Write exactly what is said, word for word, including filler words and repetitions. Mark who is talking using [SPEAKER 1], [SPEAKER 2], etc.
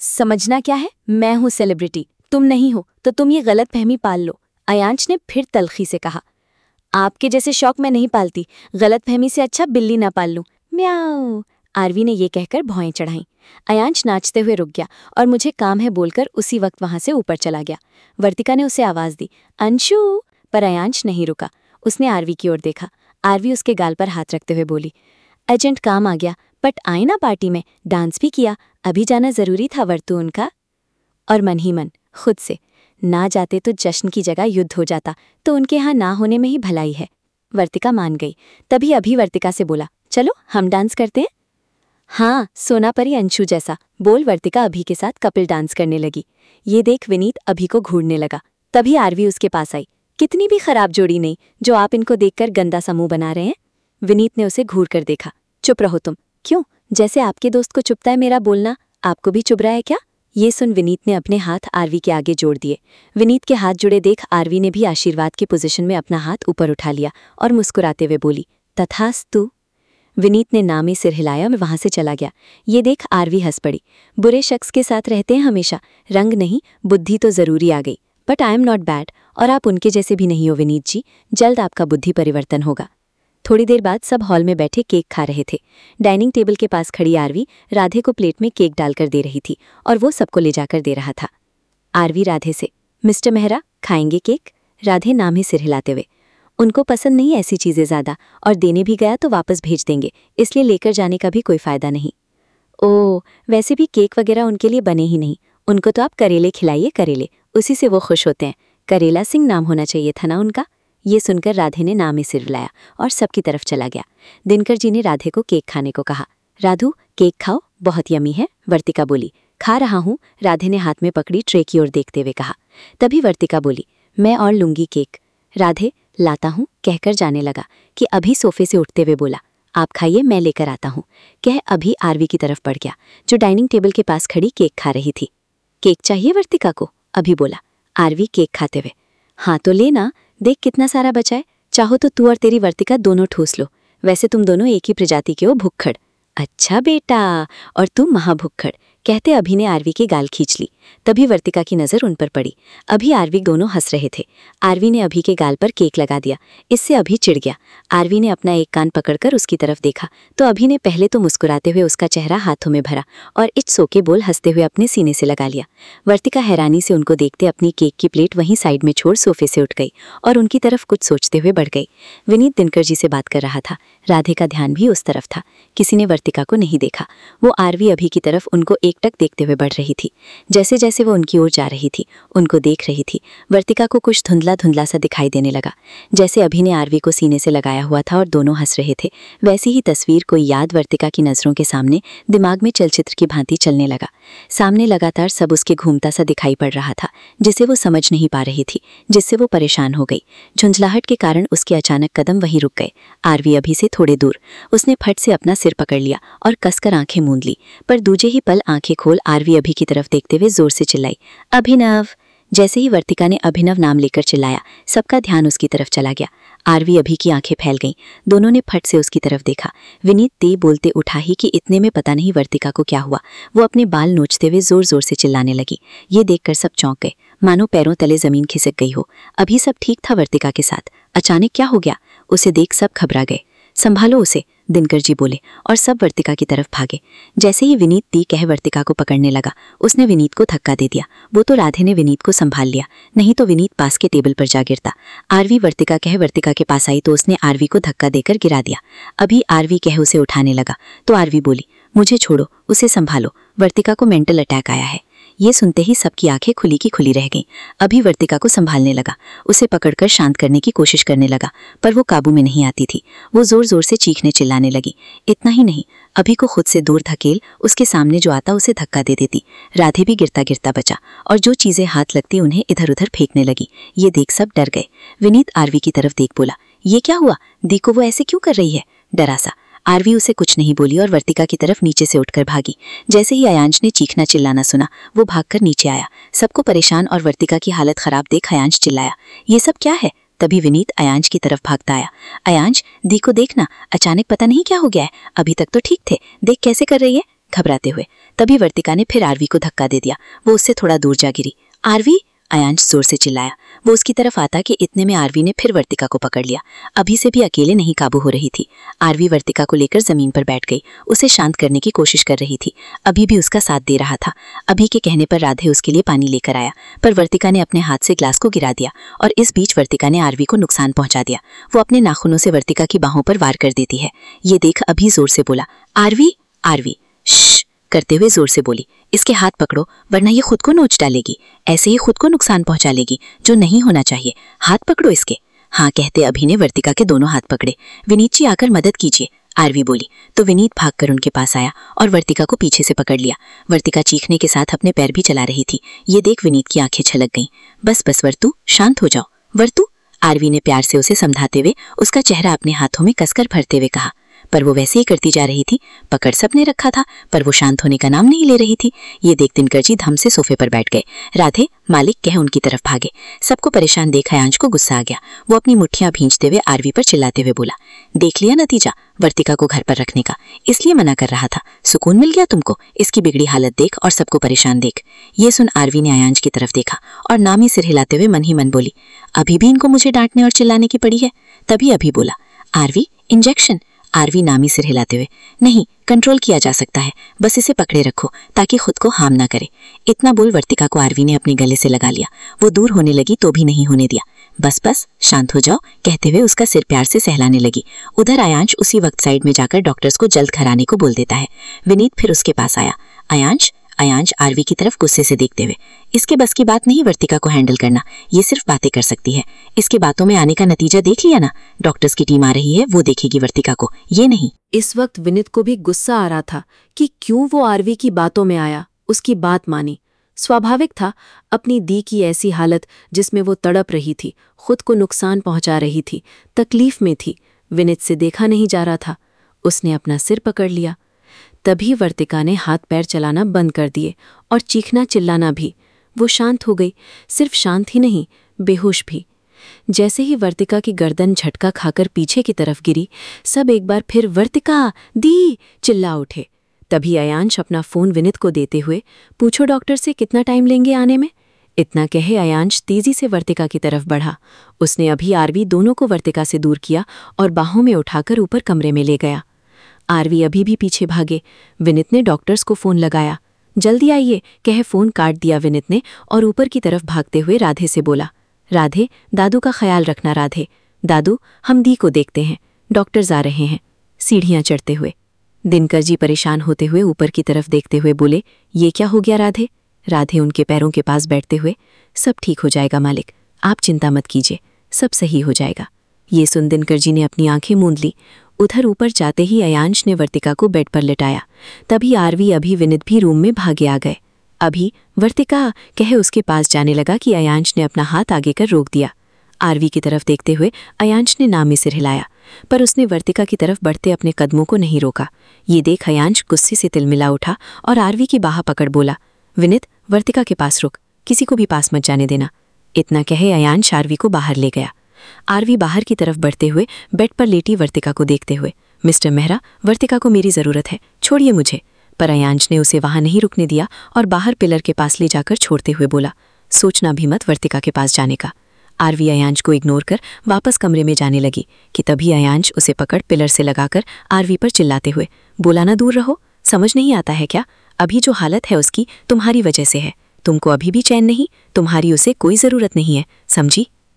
[SPEAKER 1] समझना क्या है, मैं हूँ सेलिब्रिटी, तुम नहीं हो, तो तुम ये गलत फहमी पाल लो। अयांश ने फिर तल्खी से कहा। आपके जैसे शौक मैं नहीं पालती, गलत फहमी से अच्छा बिल्ली ना पाल लूं। म्याऊ। आरवी ने ये कहकर भौएं चढ़ाईं। अयांश नाचते हुए रुक गया और मुझे काम है बोलकर उसी वक्त वहां से ऊपर चला गया। वर्तिका ने उसे आवाज दी, अंशु। पर अयांश नहीं रुका। उसने आरवी की ओर देखा। आरवी उसके गाल पर हाथ रखते हुए बोली, अर्जेंट काम आ गया, बट आए ना पार्टी में, डांस भी किया, अभी जाना जरूरी था वर्तु उनका। और मन ही मन खुद से, ना जाते तो जश्न की जगह युद्ध हो जाता, तो उनके यहाँ ना होने में ही भलाई है। वर्तिका मान गई। तभी अभी वर्तिका से बोला, चलो हम डांस करते हैं। हाँ, सोना परी अंशु जैसा, बोल वर्तिका अभी के साथ कपिल डांस करने लगी। ये देख विनीत अभी को घूरने लगा। तभी आरवी उसके पास आई। कितनी भी खराब जोड़ी नहीं जो आप इनको देखकर गंदा समूह बना रहे हैं। विनीत ने उसे घूर कर देखा। चुप रहो तुम। क्यों, जैसे आपके दोस्त को चुपता है मेरा बोलना, आपको भी चुभ रहा है क्या? ये सुन विनीत ने अपने हाथ आरवी के आगे जोड़ दिए। विनीत के हाथ जुड़े देख आरवी ने भी आशीर्वाद की पोजीशन में अपना हाथ ऊपर उठा लिया और मुस्कुराते हुए बोली, तथास्तु। विनीत ने नामी सिर हिलाया और वहां से चला गया। ये देख आरवी हंस पड़ी। बुरे शख्स के साथ रहते हैं हमेशा, रंग नहीं बुद्धि तो जरूरी आ गई। But I am not bad, और आप उनके जैसे भी नहीं हो विनीत जी, जल्द आपका बुद्धि परिवर्तन होगा। थोड़ी देर बाद सब हॉल में बैठे केक खा रहे थे। डाइनिंग टेबल के पास खड़ी आरवी राधे को प्लेट में केक डालकर दे रही थी और वो सबको ले जाकर दे रहा था। आरवी राधे से, मिस्टर मेहरा खाएंगे केक? राधे नाम ही सिर हिलाते हुए, उनको पसंद नहीं ऐसी चीज़ें ज़्यादा, और देने भी गया तो वापस भेज देंगे, इसलिए लेकर जाने का भी कोई फ़ायदा नहीं। ओह, वैसे भी केक वगैरह उनके लिए बने ही नहीं, उनको तो आप करेले खिलाइए, करेले, उसी से वो खुश होते हैं। करेला सिंह नाम होना चाहिए था ना उनका। ये सुनकर राधे ने नाम ही सिर हिलाया और सबकी तरफ चला गया। दिनकर जी ने राधे को केक खाने को कहा। राधू, केक खाओ, बहुत यमी है, वर्तिका बोली। खा रहा हूँ, राधे ने हाथ में पकड़ी ट्रे की ओर देखते हुए कहा। तभी वर्तिका बोली, मैं और लूंगी केक। राधे, लाता हूँ कहकर जाने लगा कि अभी सोफे से उठते हुए बोला, आप खाइए, मैं लेकर आता हूँ। कह अभी आरवी की तरफ बढ़ गया जो डाइनिंग टेबल के पास खड़ी केक खा रही थी। केक चाहिए वर्तिका को? अभी बोला। आरवी केक खाते हुए, हाँ तो लेना, देख कितना सारा बचा है, चाहो तो तू और तेरी वर्तिका दोनों ठूस लो, वैसे तुम दोनों एक ही प्रजाति के हो भुक्खड़। अच्छा बेटा, और तुम महाभुक्खड़, कहते अभी ने आरवी की गाल खींच ली। तभी वर्तिका की नज़र उन पर पड़ी। अभी आरवी दोनों हंस रहे थे। आरवी ने अभी के गाल पर केक लगा दिया। इससे अभी चिढ़ गया। आरवी ने अपना एक कान पकड़कर उसकी तरफ देखा तो अभी ने पहले तो मुस्कुराते हुए उसका चेहरा हाथों में भरा और इच सो के बोल हंसते हुए अपने सीने से लगा लिया। वर्तिका हैरानी से उनको देखते अपनी केक की प्लेट वहीं साइड में छोड़ सोफे से उठ गई और उनकी तरफ कुछ सोचते हुए बढ़ गई। विनीत दिनकर जी से बात कर रहा था। राधे का ध्यान भी उस तरफ था। किसी ने वर्तिका को नहीं देखा। वो आरवी अभी की तरफ उनको एकटक देखते हुए बढ़ रही थी। जैसे जैसे वो उनकी ओर जा रही थी, उनको देख रही थी, वर्तिका को कुछ धुंधला धुंधला सा दिखाई देने लगा। जैसे अभी ने आरवी को सीने से लगाया हुआ था और दोनों हंस रहे थे, वैसी ही तस्वीर कोई याद वर्तिका की नज़रों के सामने दिमाग में चलचित्र की भांति चलने लगा। सामने लगातार सब उसके घूमता सा दिखाई पड़ रहा था, जिसे वो समझ नहीं पा रही थी, जिससे वो परेशान हो गई। झुंझलाहट के कारण उसके अचानक कदम वहीं रुक गए। आरवी अभी से थोड़े दूर। उसने फट से अपना सिर पकड़ लिया और कसकर आंखें मूंद ली, पर दूजे ही पल आंखें खोल आरवी अभी की तरफ देखते हुए जोर से चिल्लाई, अभिनव। जैसे ही वर्तिका ने अभिनव नाम लेकर चिल्लाया, सबका ध्यान उसकी तरफ चला गया। आरवी अभी की आंखें फैल गईं। दोनों ने फट से उसकी तरफ देखा। विनीत दे बोलते उठा ही कि इतने में पता नहीं वर्तिका को क्या हुआ, वो अपने बाल नोचते हुए जोर जोर से चिल्लाने लगी। ये देखकर सब चौंक गए, मानो पैरों तले जमीन खिसक गई हो। अभी सब ठीक था वर्तिका के साथ, अचानक क्या हो गया? उसे देख सब घबरा गए। संभालो उसे, दिनकर जी बोले और सब वर्तिका की तरफ भागे। जैसे ही विनीत दी कह वर्तिका को पकड़ने लगा, उसने विनीत को धक्का दे दिया। वो तो राधे ने विनीत को संभाल लिया, नहीं तो विनीत पास के टेबल पर जा गिरता। आरवी वर्तिका कह वर्तिका के पास आई तो उसने आरवी को धक्का देकर गिरा दिया। अभी आरवी कह उसे उठाने लगा तो आरवी बोली, मुझे छोड़ो, उसे संभालो, वर्तिका को मेंटल अटैक आया है। ये सुनते ही सबकी आंखें खुली की खुली रह गईं। अभी वर्तिका को संभालने लगा, उसे पकड़कर शांत करने की कोशिश करने लगा, पर वो काबू में नहीं आती थी। वो जोर जोर से चीखने चिल्लाने लगी। इतना ही नहीं, अभी को खुद से दूर धकेल उसके सामने जो आता उसे धक्का दे देती। राधे भी गिरता गिरता बचा और जो चीजें हाथ लगती उन्हें इधर उधर फेंकने लगी। ये देख सब डर गए। विनीत आरवी की तरफ देख बोला, ये क्या हुआ? दी को वो ऐसे क्यों कर रही है? डरा सा। आरवी उसे कुछ नहीं बोली और वर्तिका की तरफ नीचे से उठकर भागी। जैसे ही अयांश ने चीखना चिल्लाना सुना, वो भागकर नीचे आया। सबको परेशान और वर्तिका की हालत खराब देख अयांश चिल्लाया, ये सब क्या है? तभी विनीत अयांश की तरफ भागता आया। अयांश, दी को देखना, अचानक पता नहीं क्या हो गया है, अभी तक तो ठीक थे, देख कैसे कर रही है। घबराते हुए। तभी वर्तिका ने फिर आरवी को धक्का दे दिया। वो उससे थोड़ा दूर जा गिरी। आरवी, अयांश जोर से चिल्लाया। वो उसकी तरफ आता कि इतने में आरवी ने फिर वर्तिका को पकड़ लिया। अभी से भी अकेले नहीं काबू हो रही थी। आरवी वर्तिका को लेकर जमीन पर बैठ गई। उसे शांत करने की कोशिश कर रही थी। अभी भी उसका साथ दे रहा था। अभी के कहने पर राधे उसके लिए पानी लेकर आया, पर वर्तिका ने अपने हाथ से ग्लास को गिरा दिया और इस बीच वर्तिका ने आरवी को नुकसान पहुंचा दिया। वो अपने नाखूनों से वर्तिका की बाहों पर वार कर देती है। ये देख अभी जोर से बोला, आरवी, आरवी श्श करते हुए जोर से बोली, इसके हाथ पकड़ो वरना ये खुद को नोच डालेगी। ऐसे ही खुद को नुकसान पहुंचा लेगी, जो नहीं होना चाहिए। हाथ पकड़ो इसके। हाँ कहते अभी ने वर्तिका के दोनों हाथ पकड़े। विनीत जी आकर मदद कीजिए, आरवी बोली तो विनीत भागकर उनके पास आया और वर्तिका को पीछे से पकड़ लिया। वर्तिका चीखने के साथ अपने पैर भी चला रही थी। ये देख विनीत की आंखें छलक गईं। बस बस वर्तु, शांत हो जाओ। वर्तु, आरवी ने प्यार से उसे समझाते हुए उसका चेहरा अपने हाथों में कसकर भरते हुए कहा, पर वो वैसे ही करती जा रही थी। पकड़ सबने रखा था, पर वो शांत होने का नाम नहीं ले रही थी। ये देख दिनकर जी धम से सोफे पर बैठ गए। राधे, मालिक कह उनकी तरफ भागे। सबको परेशान देख अयांश को गुस्सा आ गया। वो अपनी मुट्ठियां भींचते हुए आरवी पर चिल्लाते हुए बोला, देख लिया नतीजा वर्तिका को घर पर रखने का, इसलिए मना कर रहा था। सुकून मिल गया तुमको, इसकी बिगड़ी हालत देख और सबको परेशान देख। ये सुन आरवी ने अयांश की तरफ देखा और नाम ही सिर हिलाते हुए मन ही मन बोली, अभी भी इनको मुझे डांटने और चिल्लाने की पड़ी है। तभी अभी बोला, आरवी इंजेक्शन। आरवी नामी सिर हिलाते हुए, नहीं, कंट्रोल किया जा सकता है, बस इसे पकड़े रखो ताकि खुद को हार्म ना करे। इतना बोल वर्तिका को आरवी ने अपने गले से लगा लिया। वो दूर होने लगी तो भी नहीं होने दिया। बस बस शांत हो जाओ कहते हुए उसका सिर प्यार से सहलाने लगी। उधर अयांश उसी वक्त साइड में जाकर डॉक्टर्स को जल्द घर आने को बोल देता है। विनीत फिर उसके पास आया। अयांश, अयांश आरवी की तरफ गुस्से से देखते हुए, इसके बस की बात नहीं वर्तिका को हैंडल करना, ये सिर्फ बातें कर सकती है। इसके बातों में आने का नतीजा देख लिया ना, डॉक्टर्स की टीम आ रही है, वो देखेगी वर्तिका को, ये नहीं।
[SPEAKER 2] इस वक्त विनीत को भी गुस्सा आ रहा था कि क्यों वो आरवी की बातों में आया, उसकी बात मानी। स्वाभाविक था, अपनी दी की ऐसी हालत जिसमें वो तड़प रही थी, खुद को नुकसान पहुंचा रही थी, तकलीफ में थी, विनीत से देखा नहीं जा रहा था। उसने अपना सिर पकड़ लिया। तभी वर्तिका ने हाथ पैर चलाना बंद कर दिए और चीखना चिल्लाना भी। वो शांत हो गई, सिर्फ शांत ही नहीं, बेहोश भी। जैसे ही वर्तिका की गर्दन झटका खाकर पीछे की तरफ गिरी, सब एक बार फिर वर्तिका, दी चिल्ला उठे। तभी अयांश अपना फोन विनीत को देते हुए, पूछो डॉक्टर से कितना टाइम लेंगे आने में। इतना कहे अयांश तेजी से वर्तिका की तरफ बढ़ा। उसने अभी आरवी दोनों को वर्तिका से दूर किया और बाहों में उठाकर ऊपर कमरे में ले गया। आरवी अभी भी पीछे भागे। विनीत ने डॉक्टर्स को फोन लगाया। जल्दी आइए कह फोन काट दिया विनीत ने और ऊपर की तरफ भागते हुए राधे से बोला, राधे, दादू का ख्याल रखना। राधे, दादू, हम दी को देखते हैं, डॉक्टर्स आ रहे हैं। सीढ़ियां चढ़ते हुए दिनकर जी परेशान होते हुए ऊपर की तरफ देखते हुए बोले, ये क्या हो गया राधे। राधे उनके पैरों के पास बैठते हुए, सब ठीक हो जाएगा मालिक, आप चिंता मत कीजिए, सब सही हो जाएगा। ये सुन दिनकर जी ने अपनी आंखें मूंद ली। उधर ऊपर जाते ही अयांश ने वर्तिका को बेड पर लिटाया। तभी आरवी अभी विनीत भी रूम में भागे आ गए। अभी वर्तिका कह उसके पास जाने लगा कि अयांश ने अपना हाथ आगे कर रोक दिया। आरवी की तरफ देखते हुए अयांश ने नामी सिर हिलाया, पर उसने वर्तिका की तरफ बढ़ते अपने कदमों को नहीं रोका। ये देख अयांश गुस्से से तिलमिला उठा और आरवी की बाह पकड़ बोला, विनीत, वर्तिका के पास रुक, किसी को भी पास मत जाने देना। इतना कहे अयांश आरवी को बाहर ले गया। आरवी बाहर की तरफ बढ़ते हुए बेड पर लेटी वर्तिका को देखते हुए, मिस्टर मेहरा, वर्तिका को मेरी जरूरत है, छोड़िए मुझे। पर अयांश ने उसे वहां नहीं रुकने दिया और बाहर पिलर के पास ले जाकर छोड़ते हुए बोला, सोचना भी मत वर्तिका के पास जाने का। आरवी अयांश को इग्नोर कर वापस कमरे में जाने लगी कि तभी अयांश उसे पकड़ पिलर से लगाकर आरवी पर चिल्लाते हुए बोला, ना दूर रहो, समझ नहीं आता है क्या, अभी जो हालत है उसकी तुम्हारी वजह से है, तुमको अभी भी चैन नहीं, तुम्हारी उसे कोई जरूरत नहीं है, समझी।